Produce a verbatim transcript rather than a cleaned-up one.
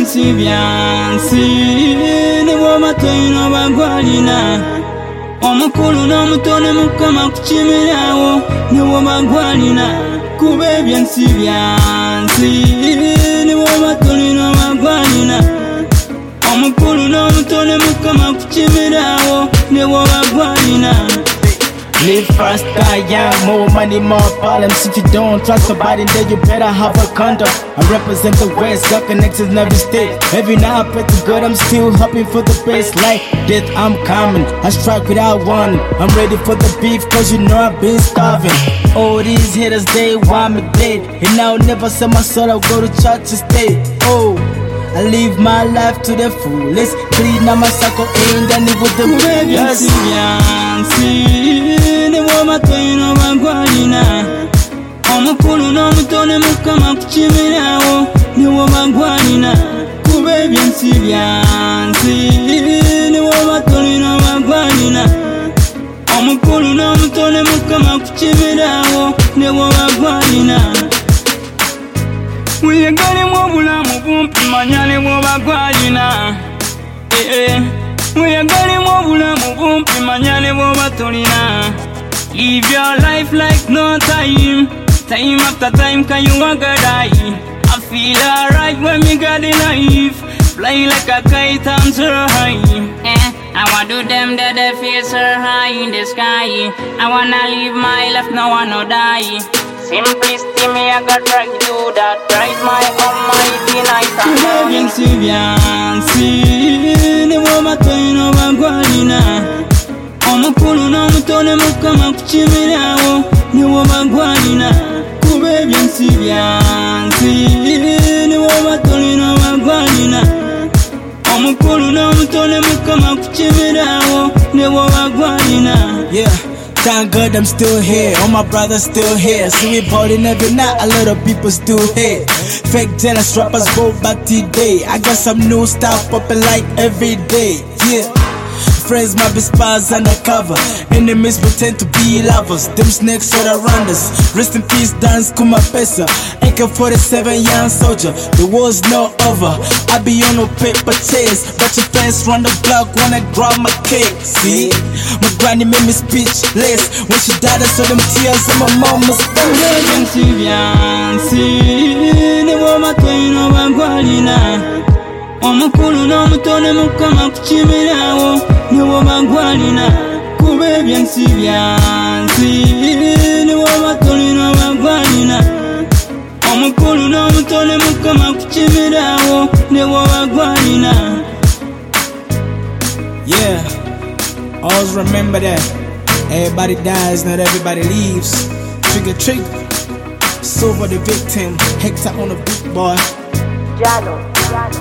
byensi byansi nibo batoyino bagwalina omukulu n'omutone mukama kukimirawo nibo bagwalina kuba ebyensi byansi nibo batoyino bagwalina omukulu n'omutone mukama kukimirawo nibo bagwalina. Live fast, die young, more money, more problems. If you don't trust somebody, then you better have a condom. I represent the West, got connections in every state. Every night I pray to God, I'm still hoping for the best. Like death, I'm coming, I strike without warning. I'm ready for the beef, cause you know I've been starving. All these haters, they want me dead. And I'll never sell my soul, I'll go to church instead. Oh, I live my life to the fullest. Clean up my circle, ain't done it with the best. Nibo batoyino bagwalina omukulu n'omutone mukama kukimirawo nibo bagwalina kuba ebyensi byansi nibo batoyino bagwalina omukulu n'omutone mukama kukimirawo nibo bagwalina. Weyagalimu obulamu bumpi manya nibo bagwalina. Weyagalimu obulamu bumpi manya nibo batolina. Live your life like no time. Time after time, can you walk or die? I feel alright when me got the life. Fly like a kite, I'm so high. Eh, I wanna do them that they feel so high in the sky. I wanna live my life, no one no die. Simplicity, me I got try to do that. Right, my almighty night. Byensi byansi nibo batoyino bagwalina omukulu n'omutone mukama kukimirawo nibo bagwalina kuba ebyensi byansi nibo batoyino bagwalina omukulu n'omutone mukama kukimirawo nibo bagwalina. Yeah, thank God I'm still here, all my brothers still here. See me balling every night, a lot of people still here. Fake jealous rappers go back today. I got some new stuff popping like every day. Yeah, friends might be spies undercover, enemies pretend to be lovers. Them snakes all around us. Rest in peace, dance Kuma Pesa, A K forty-seven young soldier. The war's not over. I be on no paper chase, but your friends run the block wanna grab my cake. See, my granny made me speechless when she died. I saw them tears on my mama's face. Byensi byansi nibo batoyino bagwalina omukulu n'omutone mukama kukimirawo nibo bagwalina kuba ebyensi byansi nibo batoyino bagwalina omukulu n'omutone mukama kukimirawo nibo bagwalina. Yeah, always remember that everybody dies, not everybody leaves. Trigger trigger, silver the victim, Hector on the beat, boy. Jano, Jano.